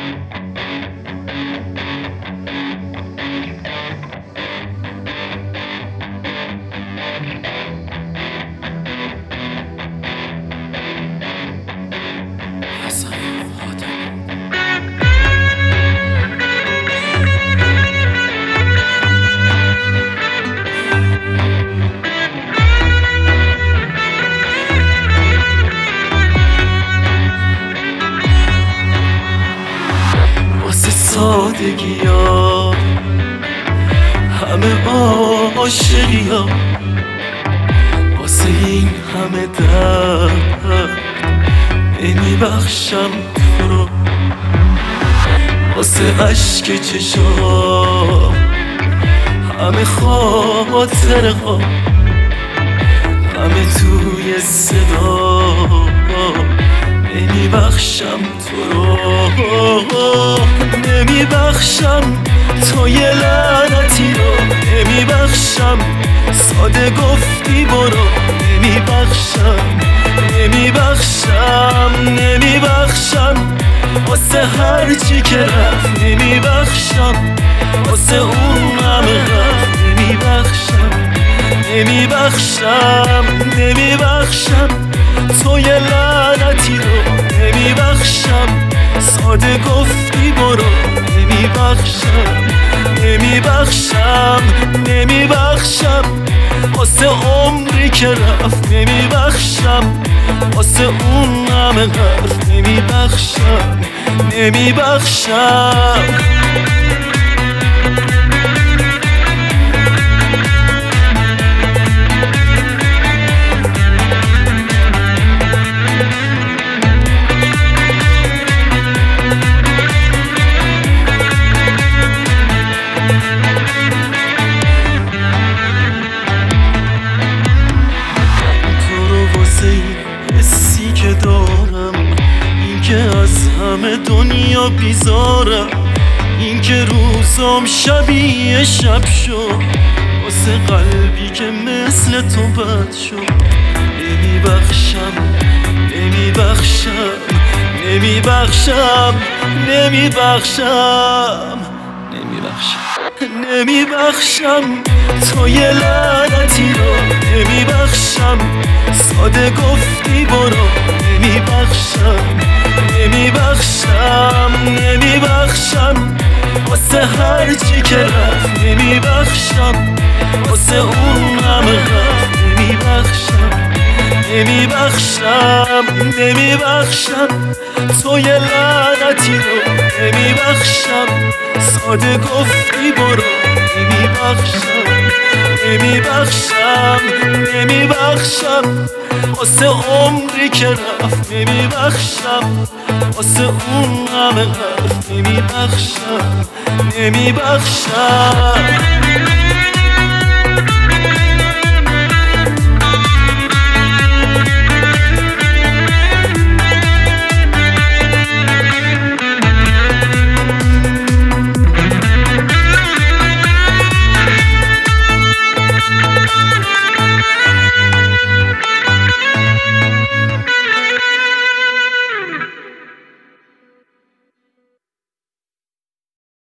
سادگی ها همه عاشقی ها، واسه این همه درد نمیبخشم تو رو، واسه عشق چشام همه خاطره ها، همه توی صدا نمیبخشم تو رو، نمیبخشم تو یه لعنتی رو، نمیبخشم ساده گفتی برو، نمیبخشم نمیبخشم نمیبخشم واسه هرچی که رفت، نمیبخشم واسه اون همه رفت، نمیبخشم نمیبخشم نمیبخشم تو یه لعنتی رو، نمیبخشم ساده گفتی برو، نمیبخشم نمیبخشم نمیبخشم واسه عمری که رفت، نمیبخشم واسه اون همه حرف، نمیبخشم نمیبخشم. حسی که دارم این که از همه دنیا بیزارم، این که روزام شبیه شب شد واسه قلبی که مثل تو بد شد، نمیبخشم نمیبخشم نمیبخشم نمیبخشم نمیبخشم تو یه لعنتی رو، نمیبخشم ساده گفتی برو، نمیبخشم نمیبخشم نمیبخشم واسه هرچی که رفت، نمیبخشم واسه اون همه رفت، نمیبخشم نمیبخشم نمیبخشم تو یه لعنتی رو، نمیبخشم ساده گفتی برو، نمیبخشم نمیبخشم نمیبخشم واسه عمری که رفت، نمیبخشم واسه اون همه حرف، نمیبخشم نمیبخشم.